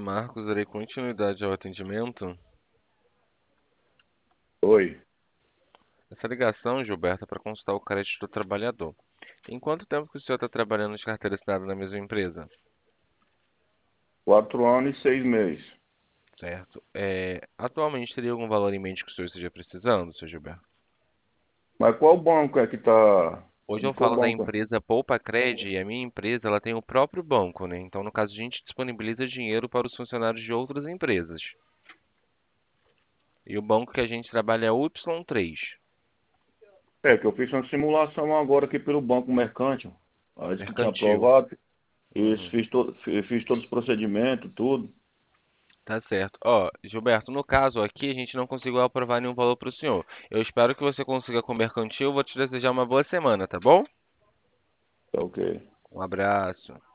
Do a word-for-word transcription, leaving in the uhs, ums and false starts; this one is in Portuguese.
Marcos, darei continuidade ao atendimento. Oi, Essa ligação, Gilberto, é para consultar o crédito do trabalhador. Em quanto tempo que o senhor está trabalhando de carteira assinada na mesma empresa? quatro anos e seis meses. Certo. É, atualmente teria algum valor em mente que o senhor esteja precisando, seu Gilberto? Mas qual banco é que tá? Hoje De eu qual falo da banco? empresa Poupa Cred e a minha empresa ela tem o próprio banco, né? Então, no caso, a gente disponibiliza dinheiro para os funcionários de outras empresas. E o banco que a gente trabalha é o Y três, É, que eu fiz uma simulação agora aqui pelo Banco Mercantil. Aí disse que tinha Mercantil. aprovado. Isso, Uhum. fiz, todo, fi- fiz todos os procedimentos, tudo. Tá certo. Ó, Gilberto, no caso aqui a gente não conseguiu aprovar nenhum valor para o senhor. Eu espero que você consiga com o Mercantil. Vou te desejar uma boa semana, tá bom? Tá ok. Um abraço.